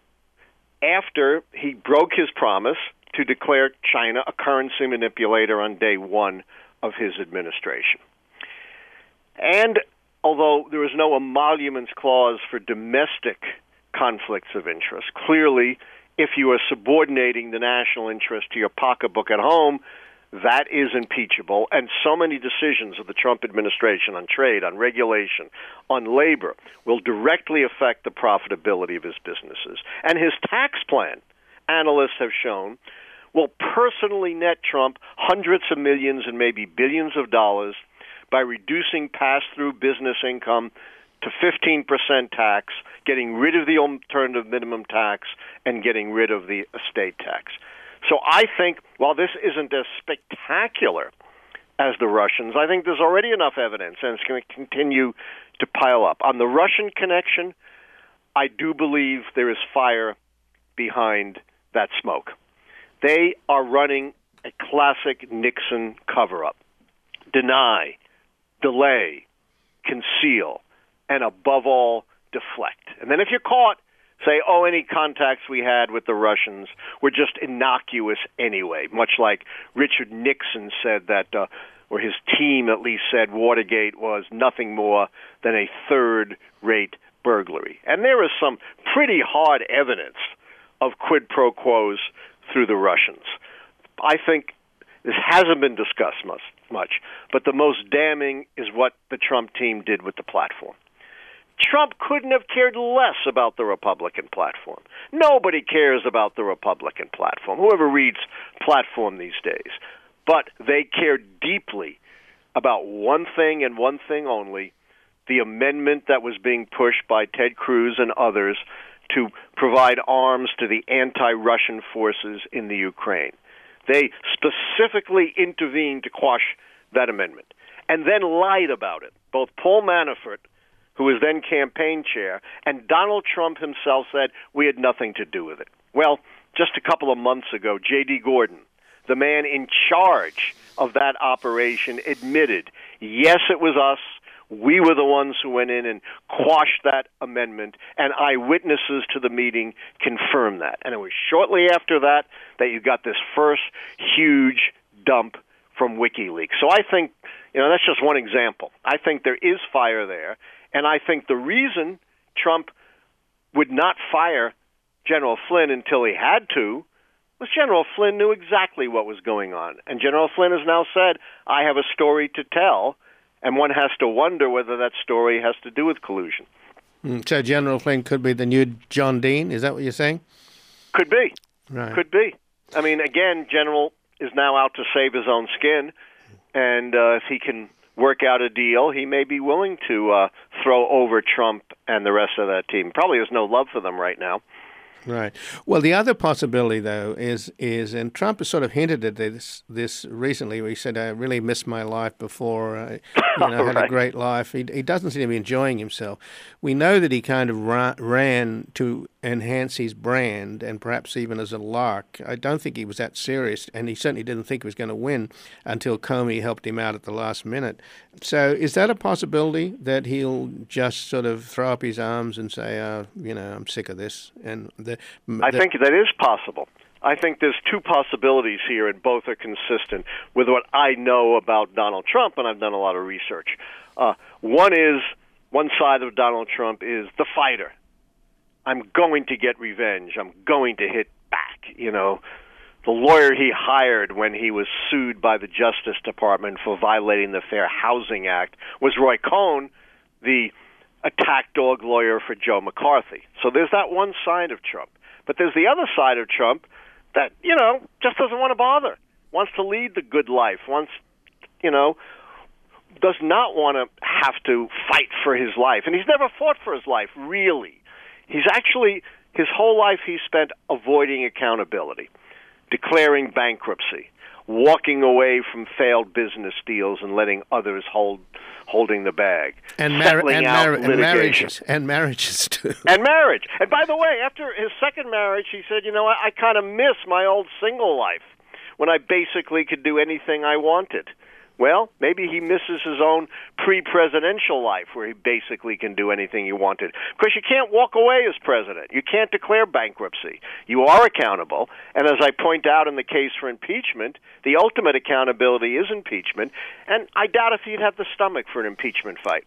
[SPEAKER 6] after he broke his promise to declare China a currency manipulator on day one of his administration. And although there is no emoluments clause for domestic conflicts of interest, clearly if you are subordinating the national interest to your pocketbook at home, that is impeachable, and so many decisions of the Trump administration on trade, on regulation, on labor will directly affect the profitability of his businesses. And his tax plan, analysts have shown, will personally net Trump hundreds of millions and maybe billions of dollars by reducing pass-through business income to fifteen percent tax, getting rid of the alternative minimum tax, and getting rid of the estate tax. So I think, while this isn't as spectacular as the Russians, I think there's already enough evidence, and it's going to continue to pile up. On the Russian connection, I do believe there is fire behind that smoke. They are running a classic Nixon cover-up. Deny, delay, conceal, and above all, deflect. And then if you're caught, say, oh, any contacts we had with the Russians were just innocuous anyway, much like Richard Nixon said that, uh, or his team at least said, Watergate was nothing more than a third-rate burglary. And there is some pretty hard evidence of quid pro quos through the Russians. I think this hasn't been discussed much, much, but the most damning is what the Trump team did with the platform. Trump couldn't have cared less about the Republican platform. Nobody cares about the Republican platform, whoever reads Platform these days. But they care deeply about one thing and one thing only, the amendment that was being pushed by Ted Cruz and others to provide arms to the anti-Russian forces in the Ukraine. They specifically intervened to quash that amendment and then lied about it. Both Paul Manafort, who was then campaign chair, and Donald Trump himself said we had nothing to do with it. Well, just a couple of months ago, J D. Gordon, the man in charge of that operation, admitted, yes, it was us. We were the ones who went in and quashed that amendment, and eyewitnesses to the meeting confirmed that. And it was shortly after that that you got this first huge dump from WikiLeaks. So I think, you know, that's just one example. I think there is fire there, and I think the reason Trump would not fire General Flynn until he had to was General Flynn knew exactly what was going on. And General Flynn has now said, I have a story to tell, and one has to wonder whether that story has to do with collusion.
[SPEAKER 1] Mm, so General Flynn could be the new John Dean? Is that what you're saying?
[SPEAKER 6] Could be.
[SPEAKER 1] Right.
[SPEAKER 6] Could be. I mean, again, General is now out to save his own skin, and uh, if he can work out a deal, he may be willing to uh, throw over Trump and the rest of that team. Probably has no love for them right now.
[SPEAKER 1] Right. Well, the other possibility, though, is is and Trump has sort of hinted at this this recently, where he said, "I really missed my life before. Uh, you know, had
[SPEAKER 6] right.
[SPEAKER 1] a great life." He he doesn't seem to be enjoying himself. We know that he kind of ra- ran to enhance his brand, and perhaps even as a lark. I don't think he was that serious, and he certainly didn't think he was going to win until Comey helped him out at the last minute. So, is that a possibility that he'll just sort of throw up his arms and say, uh, "You know, I'm sick of this"? And the,
[SPEAKER 6] I
[SPEAKER 1] the,
[SPEAKER 6] think that is possible. I think there's two possibilities here, and both are consistent with what I know about Donald Trump, and I've done a lot of research. Uh, one is, one side of Donald Trump is the fighter. I'm going to get revenge. I'm going to hit back. You know, the lawyer he hired when he was sued by the Justice Department for violating the Fair Housing Act was Roy Cohn, the attack dog lawyer for Joe McCarthy. So there's that one side of Trump. But there's the other side of Trump that, you know, just doesn't want to bother, wants to lead the good life, wants, you know, does not want to have to fight for his life. And he's never fought for his life, really. He's actually, his whole life he spent avoiding accountability, declaring bankruptcy, walking away from failed business deals and letting others hold holding the bag,
[SPEAKER 1] and, mar-
[SPEAKER 6] settling
[SPEAKER 1] and,
[SPEAKER 6] out
[SPEAKER 1] mar- and
[SPEAKER 6] litigation.
[SPEAKER 1] marriages and marriages too.
[SPEAKER 6] And marriage. And by the way, after his second marriage, he said, you know, I, I kind of miss my old single life when I basically could do anything I wanted. Well, maybe he misses his own pre-presidential life where he basically can do anything he wanted. Because you can't walk away as president. You can't declare bankruptcy. You are accountable. And as I point out in the case for impeachment, the ultimate accountability is impeachment. And I doubt if he'd have the stomach for an impeachment fight.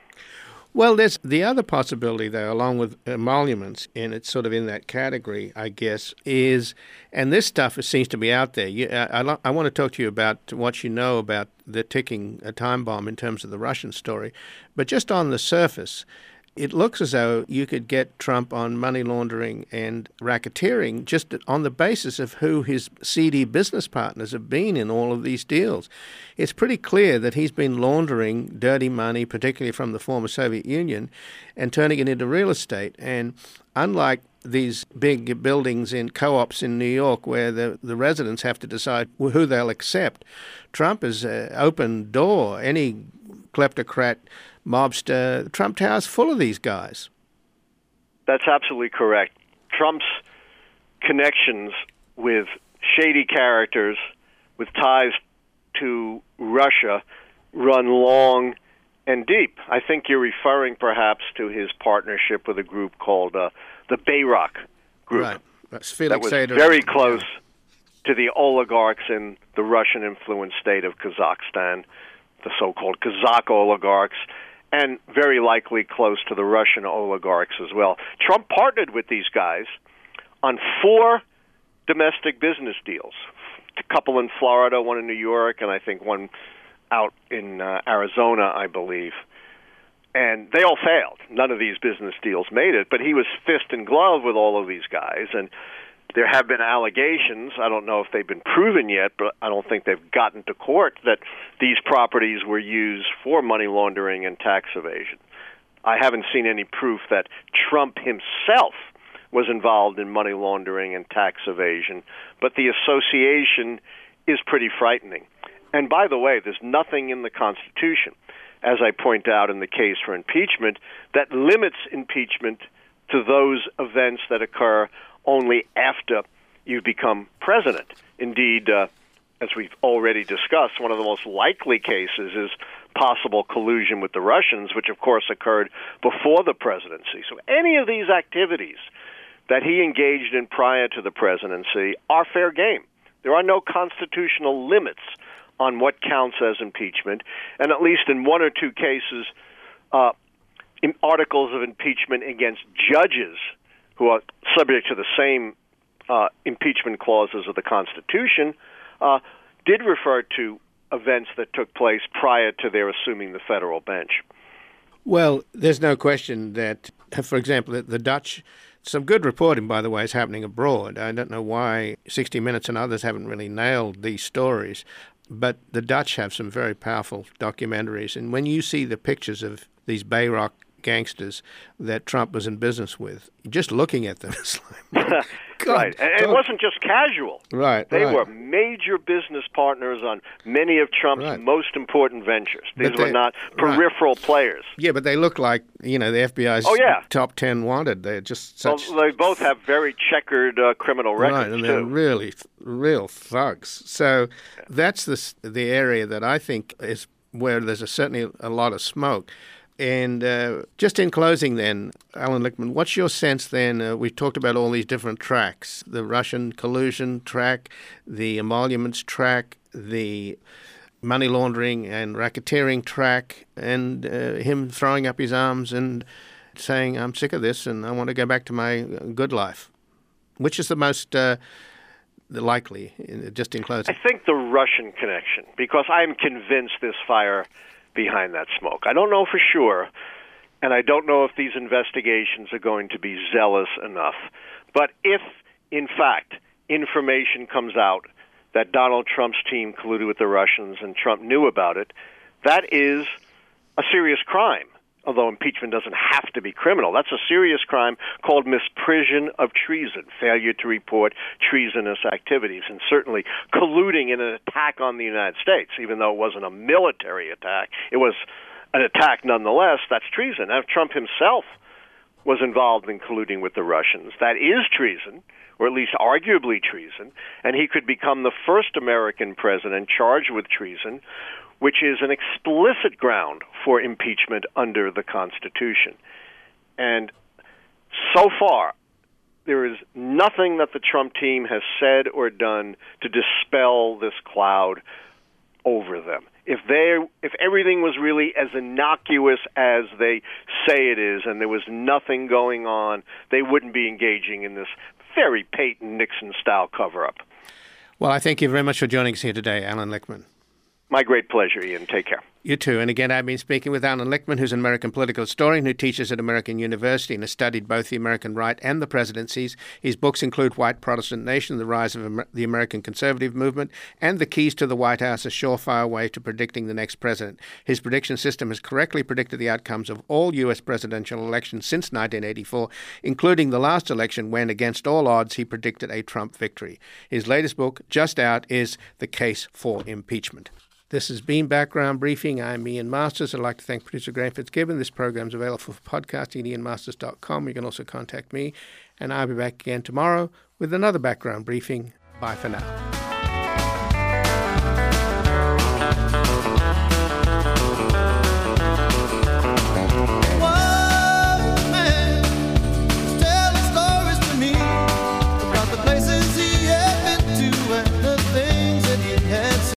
[SPEAKER 1] Well, there's the other possibility, though, along with emoluments, and it's sort of in that category, I guess, is, and this stuff seems to be out there. You, I, I, I want to talk to you about what you know about the ticking a time bomb in terms of the Russian story. But just on the surface, it looks as though you could get Trump on money laundering and racketeering just on the basis of who his seedy business partners have been in all of these deals. It's pretty clear that he's been laundering dirty money, particularly from the former Soviet Union, and turning it into real estate. And unlike these big buildings in co-ops in New York where the, the residents have to decide who they'll accept, Trump has uh, opened door. Any kleptocrat, mobster, Trump Tower's full of these guys.
[SPEAKER 6] That's absolutely correct. Trump's connections with shady characters with ties to Russia run long and deep. I think you're referring perhaps to his partnership with a group called uh, the Bayrock Group.
[SPEAKER 1] Right. That's Felix
[SPEAKER 6] that was
[SPEAKER 1] Sater.
[SPEAKER 6] very close to the oligarchs in the Russian-influenced state of Kazakhstan, the so-called Kazakh oligarchs, and very likely close to the Russian oligarchs as well. Trump partnered with these guys on four domestic business deals, a couple in Florida, one in New York, and I think one out in uh, Arizona, I believe. And they all failed. None of these business deals made it, but he was fist and glove with all of these guys, and there have been allegations, I don't know if they've been proven yet, but I don't think they've gotten to court, that these properties were used for money laundering and tax evasion. I haven't seen any proof that Trump himself was involved in money laundering and tax evasion, but the association is pretty frightening. And by the way, there's nothing in the Constitution, as I point out in the case for impeachment, that limits impeachment to those events that occur only after you've become president. Indeed, uh, as we've already discussed, one of the most likely cases is possible collusion with the Russians, which of course occurred before the presidency. So any of these activities that he engaged in prior to the presidency are fair game. There are no constitutional limits on what counts as impeachment, and at least in one or two cases, uh, in articles of impeachment against judges who are subject to the same uh, impeachment clauses of the Constitution uh, did refer to events that took place prior to their assuming the federal bench.
[SPEAKER 1] Well, there's no question that, for example, the Dutch, some good reporting, by the way, is happening abroad. I don't know why sixty minutes and others haven't really nailed these stories, but the Dutch have some very powerful documentaries. And when you see the pictures of these Bayrock gangsters that Trump was in business with, just looking at them, it's like, God,
[SPEAKER 6] right. And it wasn't just casual.
[SPEAKER 1] Right.
[SPEAKER 6] They
[SPEAKER 1] right.
[SPEAKER 6] were major business partners on many of Trump's
[SPEAKER 1] right.
[SPEAKER 6] most important ventures. These
[SPEAKER 1] But
[SPEAKER 6] were
[SPEAKER 1] they-
[SPEAKER 6] not peripheral
[SPEAKER 1] right.
[SPEAKER 6] players.
[SPEAKER 1] Yeah, but they look like, you know, the F B I's
[SPEAKER 6] Oh, yeah.
[SPEAKER 1] top ten wanted. They're just such...
[SPEAKER 6] Well, they both have very checkered uh, criminal records,
[SPEAKER 1] Right, and they're
[SPEAKER 6] too.
[SPEAKER 1] really real thugs. So that's the s- the area that I think is where there's a, certainly a lot of smoke. And uh, just in closing then, Alan Lichtman, what's your sense then? Uh, we've talked about all these different tracks, the Russian collusion track, the emoluments track, the money laundering and racketeering track, and uh, him throwing up his arms and saying, I'm sick of this and I want to go back to my good life. Which is the most uh, likely, just in closing?
[SPEAKER 6] I think the Russian connection, because I'm convinced this fire behind that smoke. I don't know for sure, and I don't know if these investigations are going to be zealous enough. But if, in fact, information comes out that Donald Trump's team colluded with the Russians and Trump knew about it, that is a serious crime. Although impeachment doesn't have to be criminal. That's a serious crime called misprision of treason, failure to report treasonous activities, and certainly colluding in an attack on the United States, even though it wasn't a military attack. It was an attack nonetheless. That's treason. Now, if Trump himself was involved in colluding with the Russians, that is treason, or at least arguably treason, and he could become the first American president charged with treason, which is an explicit ground for impeachment under the Constitution. And so far, there is nothing that the Trump team has said or done to dispel this cloud over them. If they, if everything was really as innocuous as they say it is, and there was nothing going on, they wouldn't be engaging in this very Peyton Nixon-style cover-up.
[SPEAKER 1] Well, I thank you very much for joining us here today, Alan Lichtman.
[SPEAKER 6] My great pleasure, Ian. Take care.
[SPEAKER 1] You too. And again, I've been speaking with Alan Lichtman, who's an American political historian who teaches at American University and has studied both the American right and the presidencies. His books include White Protestant Nation, The Rise of Amer- the American Conservative Movement, and The Keys to the White House, A Surefire Way to Predicting the Next President. His prediction system has correctly predicted the outcomes of all U S presidential elections since nineteen eighty-four, including the last election when, against all odds, he predicted a Trump victory. His latest book, just out, is The Case for Impeachment. This has been Background Briefing. I'm Ian Masters. I'd like to thank producer Graham Fitzgibbon. This program is available for podcasting at ian masters dot com. You can also contact me, and I'll be back again tomorrow with another Background Briefing. Bye for now.